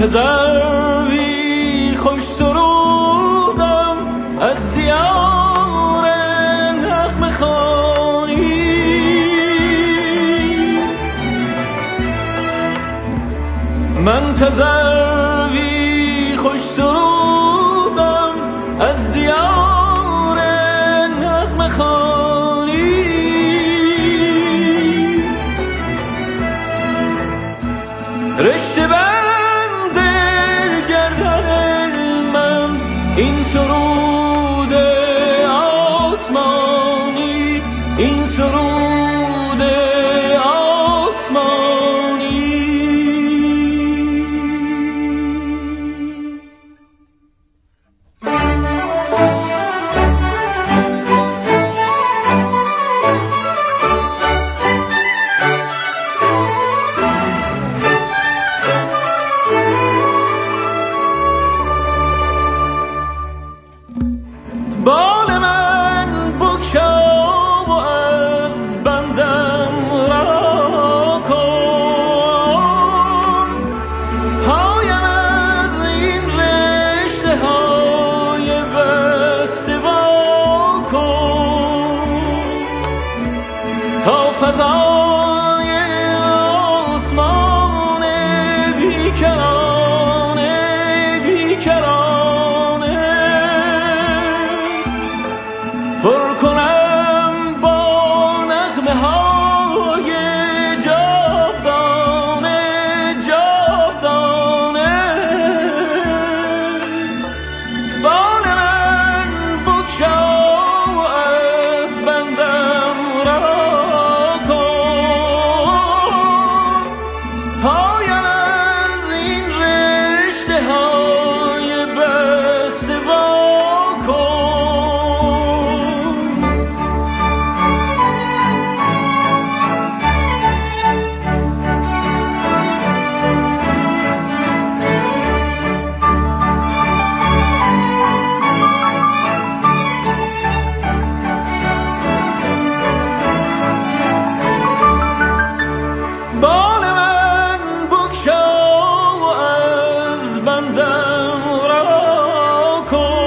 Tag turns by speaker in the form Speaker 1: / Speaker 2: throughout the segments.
Speaker 1: تذروی خوش سرودم از دیار نغمه خوانی. من تذروی خوش سرودم از دیار نغمه خوانی. رشته این سرود آسمانی، این سرود آسمانی. بال من بگشا و از بندم رها کن، پایم از این رشته های بسته وا کن، تا فضای آسمان بیکرانه بیکرانه پر کنم با نغمه های جاودانه جاودانه. بال من بگشا و از بندم رها کن، پایم از این رشته های بسته وا کن. بال من بگشا و از بندم رها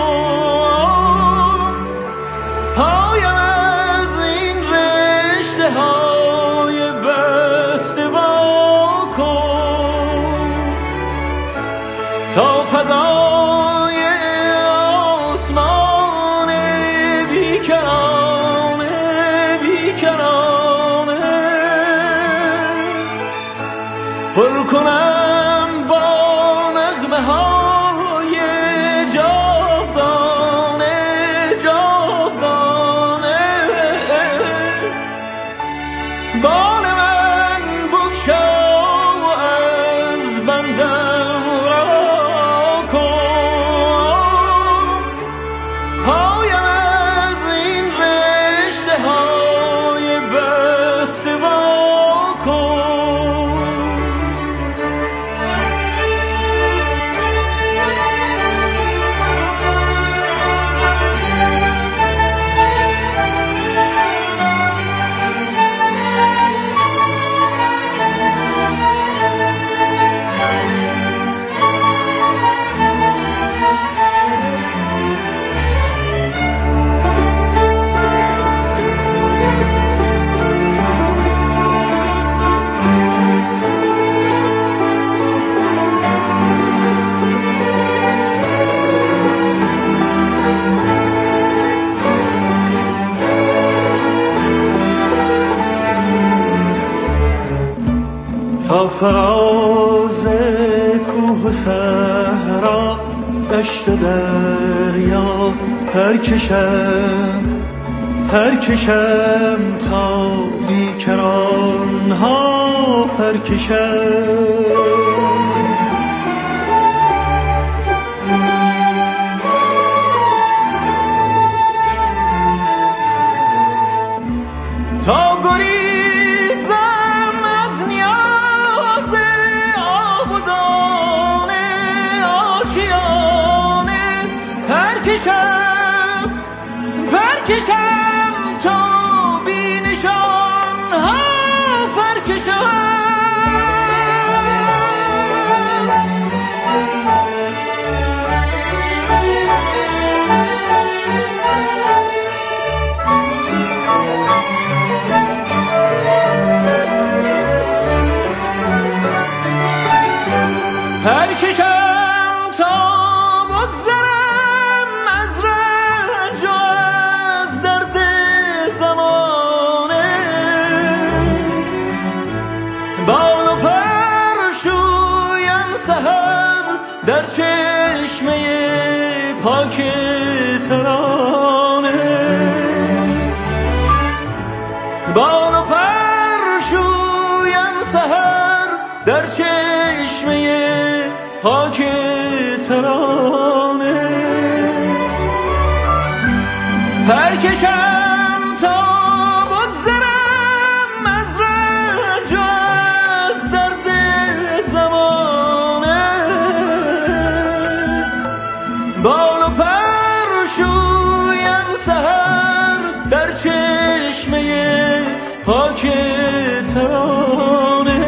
Speaker 1: کن، پایم از این رشته های بسته وا کن، تا فضای آسمان بیکرانه بیکرانه پر کنم با نغمه های جاودانه جاودانه. بال من بگشا و از بندم رها کن، پایم از این رشته های بسته وا کن. تا فراز کوه و صحرا دشت و دریا پرکشم تا بیکران ها پرکشم. تا گریزم از نیاز آب و دانه آشیانه پرکشم تا بی نشان ها پرکشم. پرکشم تا بگذرم از رنج و از درد زمانه، بال و پر شویم سحر در چشمه پاک ترانه، بال و پر شویم سحر در چشمه پاک ترانه، پرکشم تا بگذرم از رنج و از درد زمانه، بال و پر شویم سحر در چشمه پاک ترانه،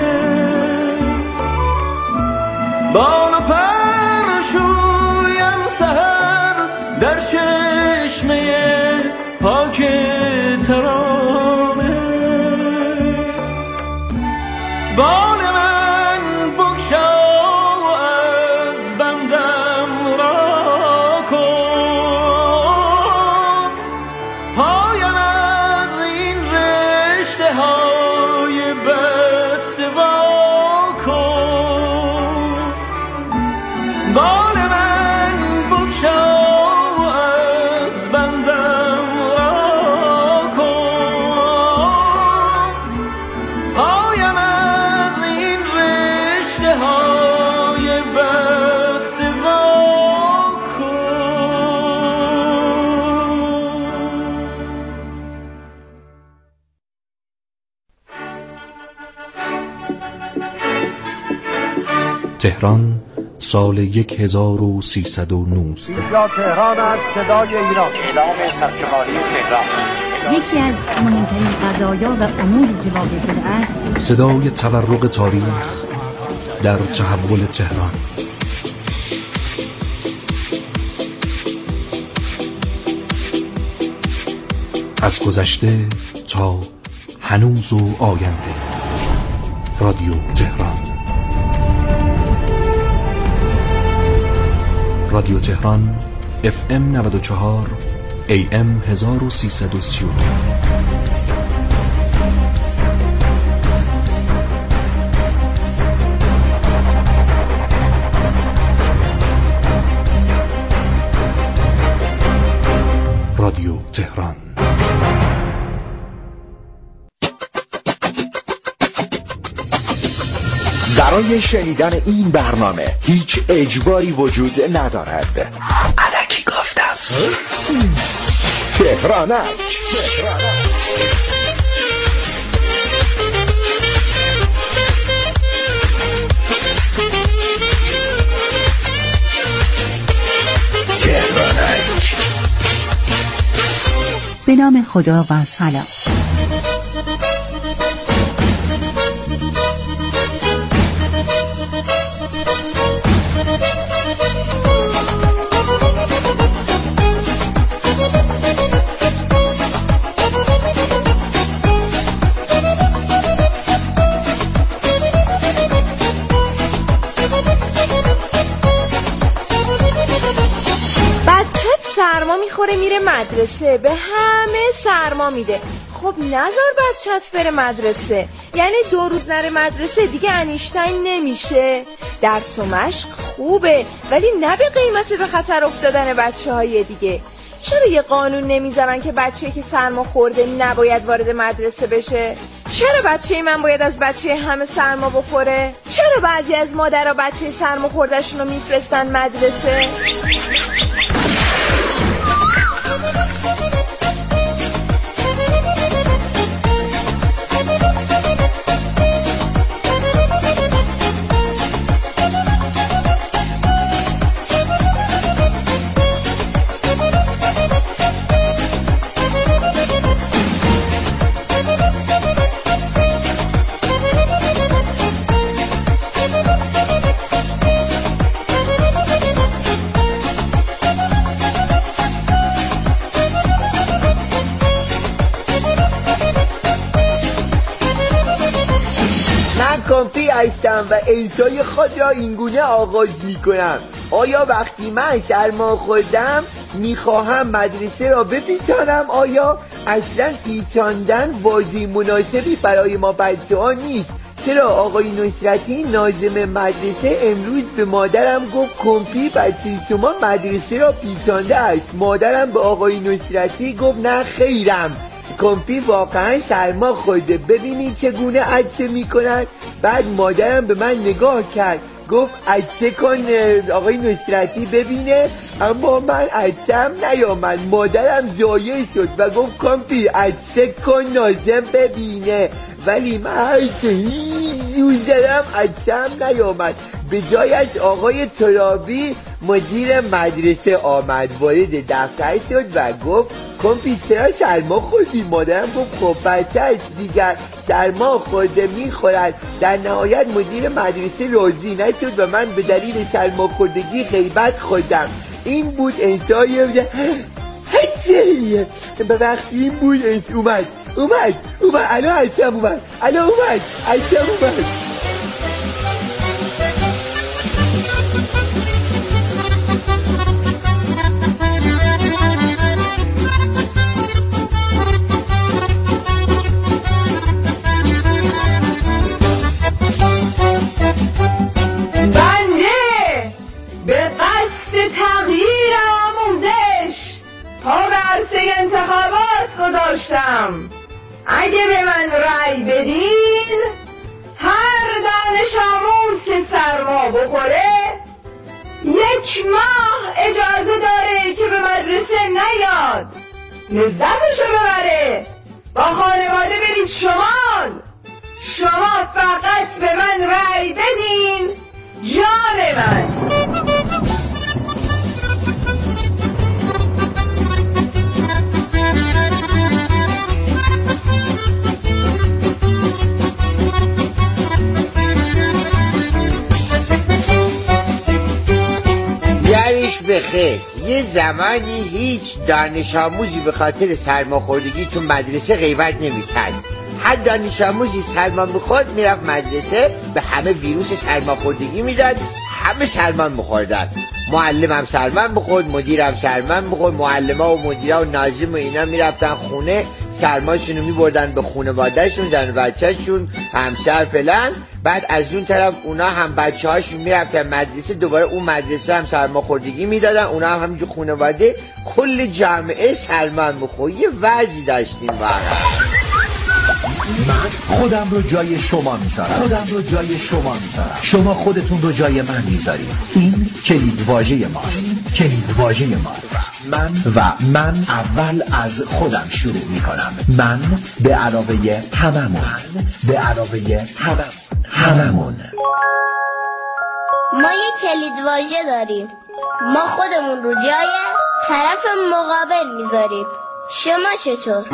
Speaker 1: بال و پر شویم سحر در چشمه پاک ترانه، بال من بگشا از بندم را کن، پایم از این رشته های بسته وا کن، بال من بگشا از بندم را کن، پایم از این رشته های بسته وا کن.
Speaker 2: تهران سال 1319.
Speaker 3: اینجا تهران است، صدای ایران.
Speaker 4: اعلام سرشماری تهران.
Speaker 5: یکی از مهمترین قضایا و اموری که واقع شده است،
Speaker 2: صدای تورق تاریخ در تحول تهران. از گذشته تا هنوز و آینده. رادیو تهران. رادیو تهران FM 94 AM 1339. رادیو تهران.
Speaker 6: برای شنیدن این برنامه هیچ اجباری وجود ندارد. الکی گفتم. تهرانک.
Speaker 5: به نام خدا و سلام.
Speaker 7: سرما میخوره میره مدرسه، به همه سرما میده. خب نذار بچت بره مدرسه، یعنی 2 روز نره مدرسه دیگه انیشتین نمیشه. درس و مشق خوبه ولی نه به قیمت به خطر افتادن بچه های دیگه. چرا یه قانون نمیذارن که بچه‌ای که سرما خورده نباید وارد مدرسه بشه؟ چرا بچه من باید از بچه همه سرما بخوره؟ چرا بعضی از مادرها بچه سرما خورده‌شون رو میفرستن مدرسه؟
Speaker 8: هستم و انسای خود را اینگونه آغاز میکنم. آیا وقتی من سرما خوردم میخواهم مدرسه را بپیچانم؟ آیا اصلا پیچاندن واژه مناسبی برای ما بچه ها نیست؟ چرا آقای نصرتی ناظم مدرسه امروز به مادرم گفت کمپی بچه شما مدرسه را پیچانده است؟ مادرم به آقای نصرتی گفت نه خیرم، کمپی واقعا سرما خورده، ببینید چگونه عطسه میکنن. بعد مادرم به من نگاه کرد گفت عطسه کن آقای نصرتی ببینه، اما من عطسم نیامد. مادرم زایه شد و گفت کمپی عطسه کن ناظم ببینه، ولی من عطسه زدم عطسم نیامد. به جای از آقای ترابی مدیر مدرسه آمد، وارد دفتر شد و گفت کمپی چرا سرما خوردی؟ مادرم گفت خب بچه است دیگر، سرما خورده میخورد. در نهایت مدیر مدرسه راضی نشد و من به دلیل سرما خوردگی غیبت خوردم. این بود انسای ببخشید، این بود اومد الان عطسم اومد.
Speaker 7: انتخابات گذاشتم، اگه به من رأی بدین هر دانش آموز که سرما بخوره 1 ماه اجازه داره که به مدرسه نیاد، لذتشو ببره، با خانواده برید شمال. شما فقط به من رأی بدین جان من.
Speaker 8: بخیر، یه زمانی هیچ دانش آموزی به خاطر سرماخوردگی تو مدرسه غیبت نمی‌کرد. هر دانش آموزی سرما می‌خورد میرفت مدرسه، به همه ویروس سرماخوردگی میداد، همه سرما می‌خوردن. معلمم سرما می‌خورد، مدیرم سرما می‌خورد، معلم‌ها و مدیرا و ناظم و اینا میرفتن خونه، سرماشونو می‌بردن به خانواده‌شون، زن و بچه‌شون، همسر فلان. بعد از اون طرف اونا هم بچه‌هاشون میرفتن مدرسه، دوباره اون مدرسه هم سرماخوردگی میدادن، اونا هم همینجور خانواده، کل جامعه سرما می‌خورد. یه وضعی داشتیم واقعا.
Speaker 6: من خودم رو جای شما میذارم، شما خودتون رو جای من میذارید. این کلید واژه ماست، من اول از خودم شروع میکنم. من به علاوه هممون.
Speaker 9: ما یک کلید واژه داریم، ما خودمون رو جای طرف مقابل میذاریم. شما چطور؟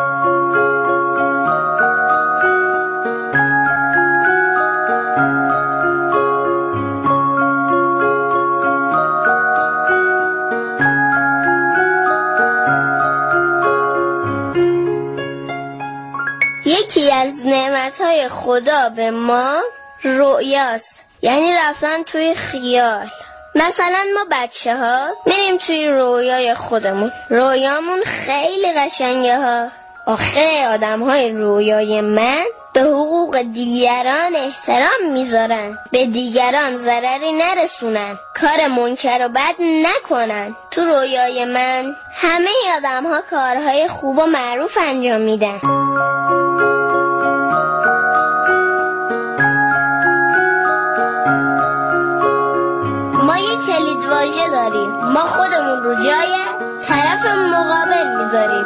Speaker 9: یکی از نعمتهای خدا به ما رؤیاست، یعنی رفتن توی خیال. مثلا ما بچه ها میریم توی رویای خودمون، رویامون خیلی قشنگه ها. آخه آدم های رویای من به حقوق دیگران احترام میذارن، به دیگران ضرری نرسونن، کار منکر و بد نکنن. تو رویای من همه آدم ها کارهای خوب و معروف انجام میدن. ما یک کلید واژه داریم، ما خودمون رو جای طرف مقابل میذاریم.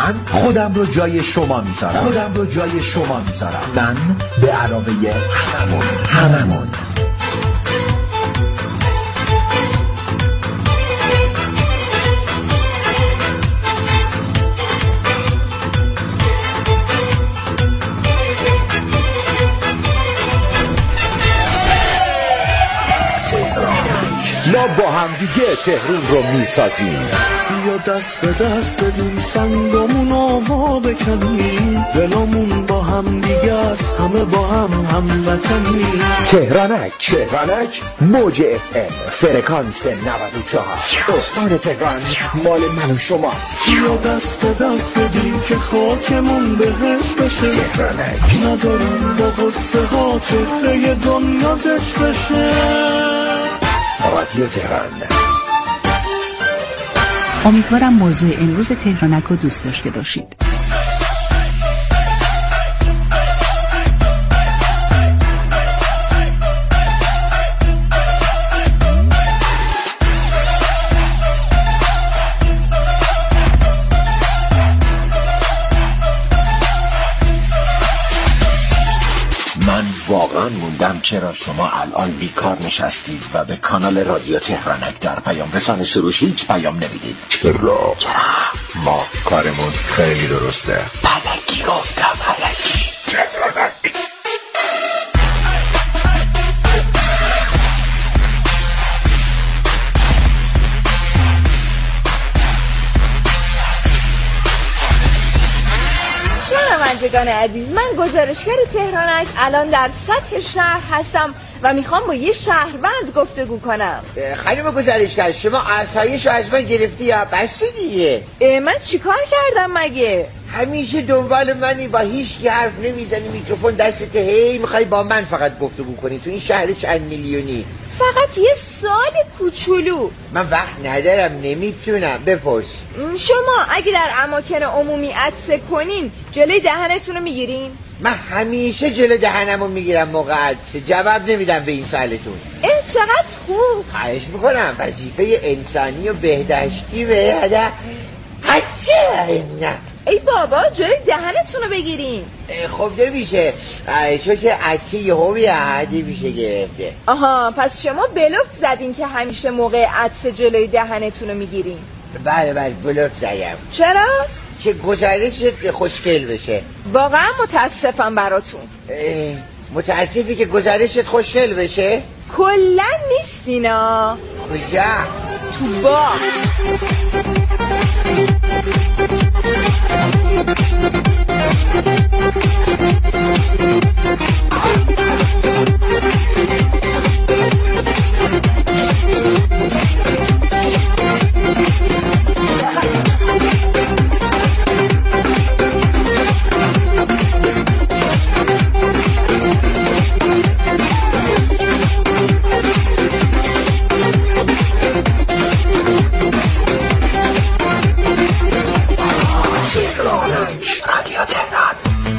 Speaker 6: من خودم رو جای شما میذارم. من به علاوه هممون. ما با هم دیگه تهرون رو میسازیم.
Speaker 1: بیا دست به دست بدیم سنگامون آوا بکنیم، دلامون با هم دیگه است، همه با هم هموطنیم.
Speaker 6: تهرانک موج FM فرکانس 94 استان تهران مال من و شماست.
Speaker 1: بیا دست به دست بدیم که خاکمون بهش بشه، تهرانک نذاریم با غصه ها چهره دنیا زش بشه.
Speaker 6: رادیو تهران.
Speaker 10: امیدوارم موضوع امروز تهرانک رو دوست داشته باشید.
Speaker 6: من واقعا موندم چرا شما الان بیکار نشستید و به کانال رادیو تهرانک در پیام رسان سروش هیچ پیام نمیدید. چرا؟ ما کارمون خیلی درسته. پلکی گفتم پلکی. تهرانک.
Speaker 7: شنوندگان عزیز، من گزارشگر تهرانک الان در سطح شهر هستم و میخوام با یه شهروند گفتگو کنم.
Speaker 8: خانم گزارشگر، شما آسایش رو از من گرفتی یا بس دیگه؟
Speaker 7: من چیکار کردم مگه؟
Speaker 8: همیشه دنبال منی، با هیچ حرف نمیزنی، میکروفون دستت، هی میخوای با من فقط گفتگو کنی تو این شهر چند میلیونی.
Speaker 7: فقط یه سوال کوچولو.
Speaker 8: من وقت ندارم، نمیتونم. بپرس.
Speaker 7: شما اگه در اماکن عمومی عطسه کنین جلوی دهنتون رو میگیرین؟
Speaker 8: من همیشه جلوی دهنمو میگیرم موقع عطسه. جواب نمیدم به این سوالتون.
Speaker 7: چقدر خوب.
Speaker 8: خواهش میکنم، وظیفه انسانی و بهداشتی به عطسه نه.
Speaker 7: ای بابا جلوی دهنتون رو بگیرین.
Speaker 8: خب نمیشه، چون که عطسه یهو میشه گرفته.
Speaker 7: آها، پس شما بلوف زدین که همیشه موقع عطسه جلوی دهنتون رو میگیرین؟
Speaker 8: بله بلوف زدم.
Speaker 7: چرا؟
Speaker 8: که گزارشت خوشگل بشه.
Speaker 7: واقعا متاسفم براتون.
Speaker 8: متاسفی که گزارشت خوشگل بشه؟
Speaker 7: کلن نیستینا.
Speaker 8: کجا؟
Speaker 7: تو باغ.
Speaker 6: رادیو تهران.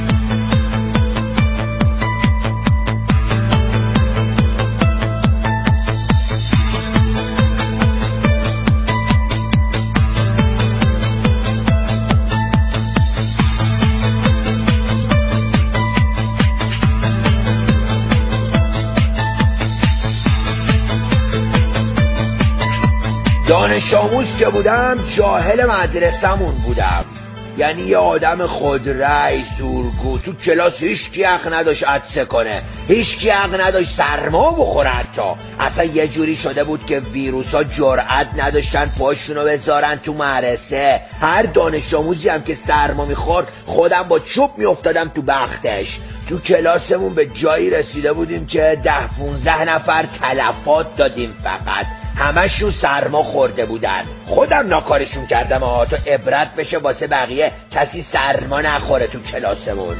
Speaker 8: دانش آموز که بودم جاهل مدرسمون بودم، یعنی یه آدم خودرأی سورگو. تو کلاس هیچکی حق نداشت عطسه کنه، هیچکی حق نداشت سرما بخوره. حتی اصلا یه جوری شده بود که ویروسا جرأت نداشتن پاشونو بذارن تو مدرسه. هر دانش آموزی هم که سرما میخورد خودم با چوب میافتادم تو بختش. تو کلاسمون به جایی رسیده بودیم که 10-15 نفر تلفات دادیم، فقط همشون سرما خورده بودن. خودم ناکارشون کردم تا عبرت بشه واسه بقیه کسی سرما نخوره تو کلاسمون.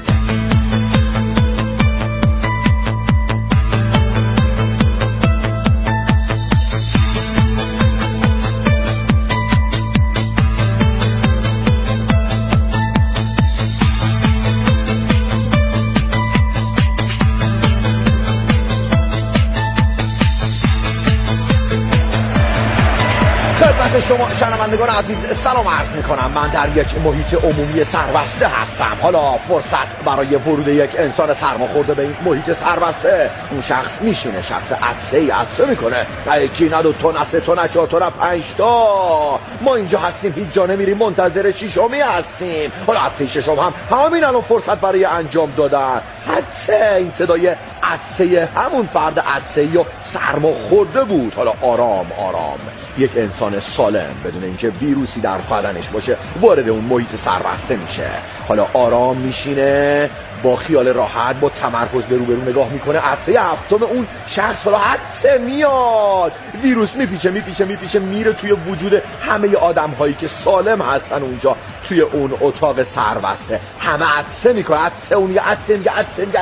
Speaker 11: خدمت شما شنوندگان عزیز سلام عرض میکنم. من در یک محیط عمومی سربسته هستم. حالا فرصت برای ورود یک انسان سرماخورده به این محیط سربسته. اون شخص میشینه، شخص عطسه میکنه، نه یکی نه دو تا نه سه تا نه چهار تا نه 5 تا. ما اینجا هستیم، هیچ جا نمیریم، منتظر ششمی هستیم. حالا عطسه ششم هم همین الان فرصت برای انجام دادن. عطسه، این صدای عطسه همون فرد عطسه‌ای و سرماخورده بود. حالا آرام یک انسان سالم بدون اینکه ویروسی در بدنش باشه وارد اون محیط سربسته میشه. حالا آرام میشینه، با خیال راحت، با تمرکز به روبرو نگاه میکنه. عطسه هفتم اون شخص حالا عطسه میاد، ویروس میپیچه میره توی وجود همه آدم هایی که سالم هستن اونجا توی اون اتاق سربسته. همه عطسه میکنه، عطسه اون یه عطسه میگه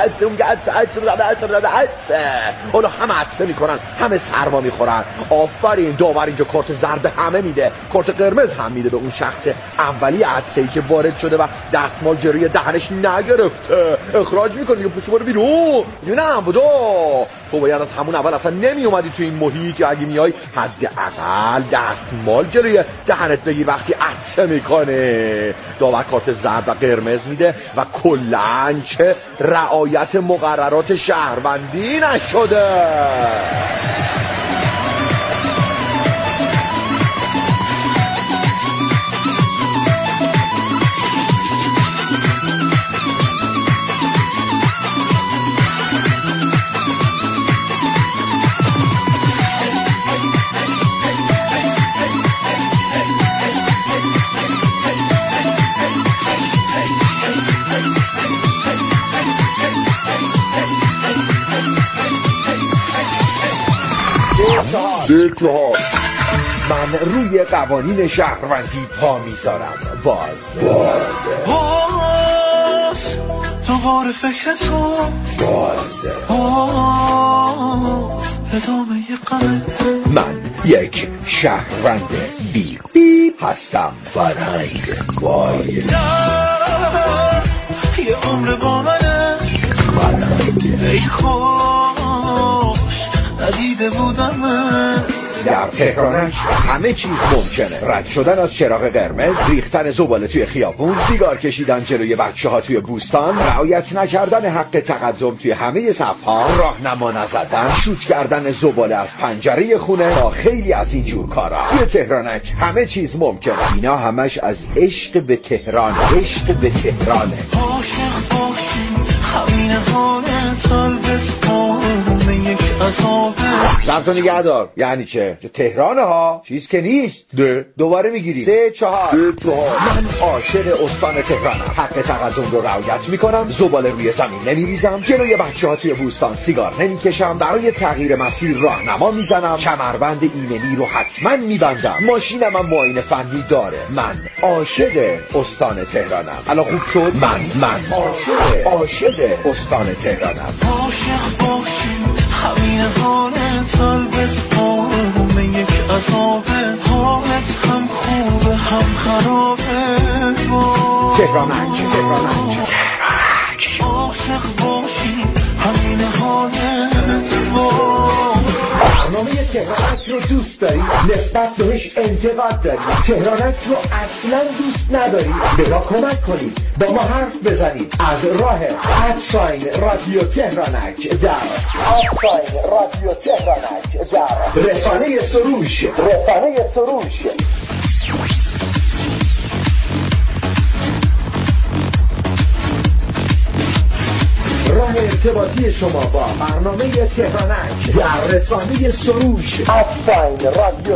Speaker 11: عطسه. حالا همه عطسه میکنن، همه سرما میخورن. آفرین، داور اینجا کارت زرد همه میده، کارت قرمز هم میده به اون شخص اولی عطسه‌ای که وارد شده و دستمال جلوی دهنش نگرفته. اخراج میکنه، میگه پشت برو بیرون. نه بودا، تو باید از همون اول اصلا نمی اومدی تو این محیط، یا اگه میای حداقل دستمال جلوی دهنت بگیر وقتی عطسه میکنه. داور کارت زرد و قرمز میده و کلاً چه رعایت مقررات شهروندی نشده. من روی قوانین شهروندی پا میذارم. باز تو غار فکر تو، ادامه قمت. من یک شهروند بیپ هستم. فرهنگ وای یه عمر با منه. فرهنگ ای خوش ندیده بودم من. در تهرانک همه چیز ممکنه. رد شدن از چراغ قرمز، ریختن زباله توی خیابون، سیگار کشیدن جلوی بچه‌ها توی بوستان، رعایت نکردن حق تقدم توی همه صف‌ها، راهنما نزدن، شوت کردن زباله از پنجره خونه تا خیلی از این جور کارا. توی تهرانک همه چیز ممکنه. اینا همش از عشق به تهران. عشق به تهرانه. عاشق باشیم همین حاله طلبت قرم یک عذابه. لحظه نگه دار. یعنی چه؟ تهرانه ها، چیز که نیست. دوباره میگیریم. 3 4. من عاشق استان تهرانم. حق تقدم رو رعایت میکنم، زباله روی زمین نمیریزم، جلوی بچه‌ها توی بوستان سیگار نمیکشم، برای تغییر مسیر راهنما میزنم، کمربند ایمنی رو حتما میبندم، ماشینم هم معاینه فنی داره. من عاشق استان تهرانم. الان خوب شد. من عاشق استان تهرانم. عاشق باشیم همین حاله طلبت قرم یک عذابه. حالت هم خوبه هم خرابه. تهرانک عاشق باشیم همین حالت. برنامه تهرانک رو دوست داری؟ نسبت بهش انتقاد داری؟ تهرانک رو اصلا دوست نداری؟ به ما کمک کنید، با ما حرف بزنید از راه @رادیو تهرانک در رسانه سروش. راه ارتباطی شما با برنامه تهرانک در رسانه سروش رادیو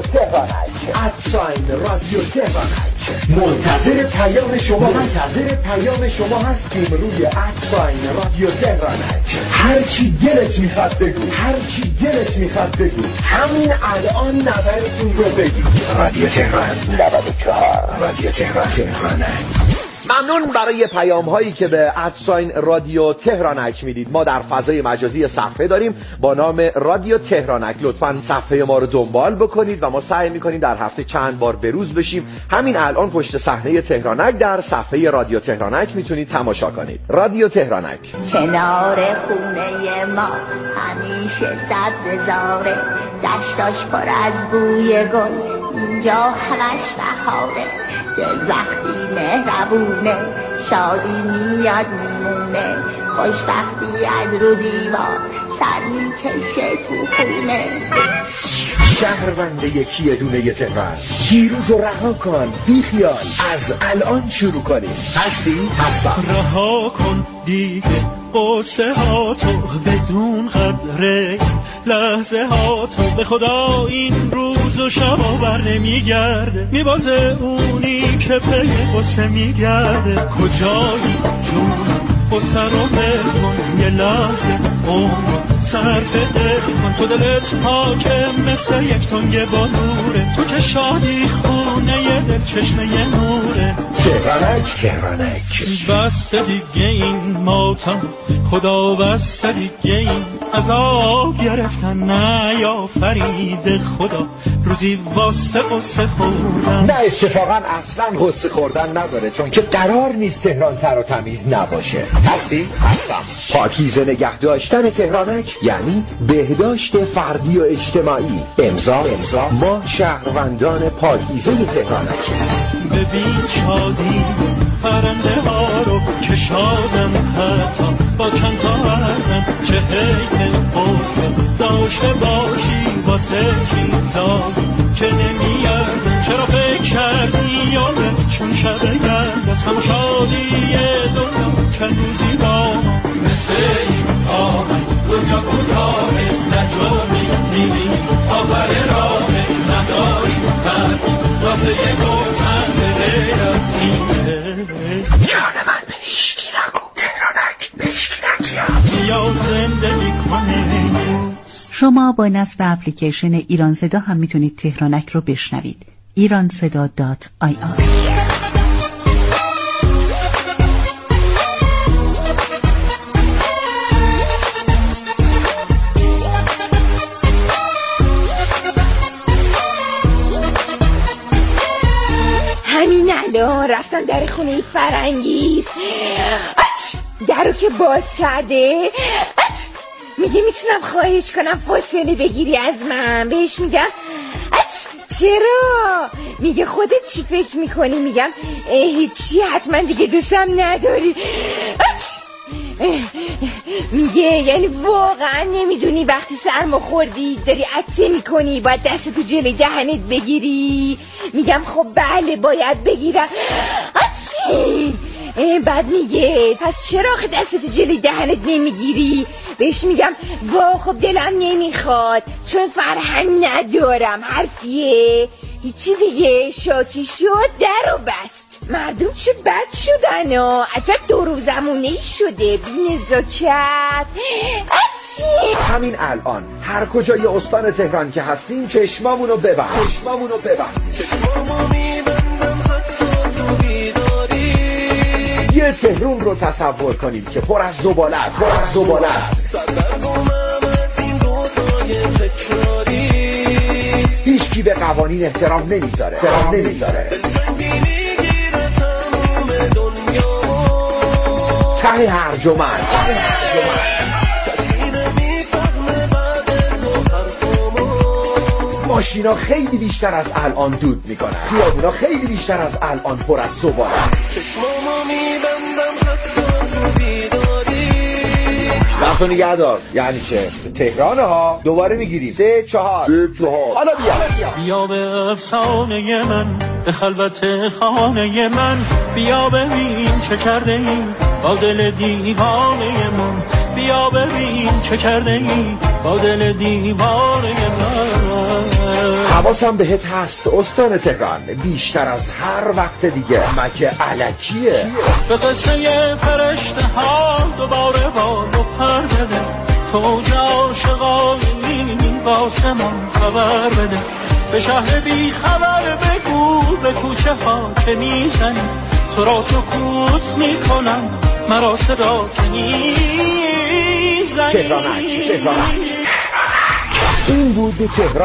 Speaker 11: تهرانک. منتظر پیام شما هستیم روی رادیو تهرانک. هرچی دلت میخواد بگو، همین الان نظرتون رو بگید. رادیو تهران 94. رادیو تهرانک. ممنون برای پیام هایی که به رادیو تهرانک میدید. ما در فضای مجازی صفحه داریم با نام رادیو تهرانک. لطفاً صفحه ما رو دنبال بکنید و ما سعی میکنیم در هفته چند بار بروز بشیم. همین الان پشت صحنه تهرانک در صفحه رادیو تهرانک میتونید تماشا کنید. رادیو تهرانک.
Speaker 12: کنار خونه ما همیشه سبززاره، دشتاش پر از بوی گل، اینجا همش بهاره، دل وقتی مهربونه شادی میاد میمونه، خوشبختی از رو دیوار سر میکشه تو خونه.
Speaker 6: شهرونده یکی دونه تهران، دیروز رو رها کن، بی خیال، از الان شروع کنیم. هستی؟ هستم.
Speaker 13: رها کن دیگه قصه ها تو بدون قدره، لحظه ها تو به خدا این روز و شبا بر نمیگرده، میبازه اونی که پی قصه میگرده. کجایی جون قصه رو بکن، یه لحظه عمر صرف دل کن، تو دلت پاکه مثل یک تنگ با نوره، تو که شادی خونه یه دل چشمه نوره.
Speaker 6: تهرانک
Speaker 13: بس دیگه این ماتم خدا، بس دیگه این عذاب گرفتن، نه یا فرید خدا روزی واسه قصه خوردن.
Speaker 6: نه اتفاقا اصلا قصه خوردن نداره، چون که قرار نیست تهران تر و تمیز نباشه. هستی؟ هستم. پاکیزه نگه داشتن تهرانک یعنی بهداشت فردی و اجتماعی. امضا ما شهروندان پاکیزه تهرانک.
Speaker 13: ببین شادی پرنده ها رو که شادن، حتی با چند تا ارزن، چه حیف قصه داشته باشی واسه چیزایی که نمیاردن. چرا فکر کردی یادت چون شب گرد از هم شادی دنیا چند روزی باز، مثل این آمد دنیا کوتاهه، نجامی میبینی آخر راهه، نداری بردی واسه یه گفتن غیر از اینه.
Speaker 6: جان من به هیچکی نگو، تهرانک به هیچکی نگیم.
Speaker 13: یا زندگی کنه.
Speaker 10: شما با نصب اپلیکیشن ایران صدا هم میتونید تهرانک رو بشنوید. ایرانصدا.ir.
Speaker 7: همین الان رفتم در خونه فرنگیز، درو که باز کرده، میگه میتونم خواهش کنم فاصله بگیری از من؟ بهش میگم چرا؟ میگه خودت چی فکر میکنی؟ میگم هیچی، حتما دیگه دوستم نداری. میگه یعنی واقعا نمیدونی وقتی سرما خوردی داری عطسه میکنی باید دست تو جلوی دهنت بگیری؟ میگم خب بله باید بگیرم. بعد میگه پس چرا آخه دست تو جلوی دهنت نمیگیری؟ بهش میگم وا خب دلم نمیخواد چون فرهنگ ندارم. حرفیه هیچی دیگه. شاکی شد در و بست. مردم چه بد شدن ها، عجب دور و زمونه ای شده، بی نزاکت.
Speaker 6: همین الان هر کجای استان تهران که هستیم چشمامونو ببند. یه تهرون رو تصور کنیم که پر از زباله است. هیچ کی به قوانین احترام نمیذاره. ته هرج و مرج. ماشینا خیلی بیشتر از الان دود میکنن، خیابونا خیلی بیشتر از الان پر از زباله. چشمامو میبندم حتی تو بیداری. وقتو نگه دار. یعنی چه؟ تهران ها. دوباره میگیریم 3 4. حالا
Speaker 13: بیا به افسانه من، به خلوت خانه من، بیا ببین چه کرده ای با دل دیوانه من، بیا ببین چه کرده ای با دل دیوانه من.
Speaker 6: حواسم بهت هست استان تهران، بیشتر از هر وقت دیگه. مگه الکیه؟
Speaker 13: به قصه فرشته ها دوباره بالو پر بده، تو عاشقانی واسه من خبر بده، به شهر بی خبر بگو به کوچه ها که میزنی، تو را سکوت میکنم مرا صدا که میزنی.
Speaker 6: تهرانک این بود تهران.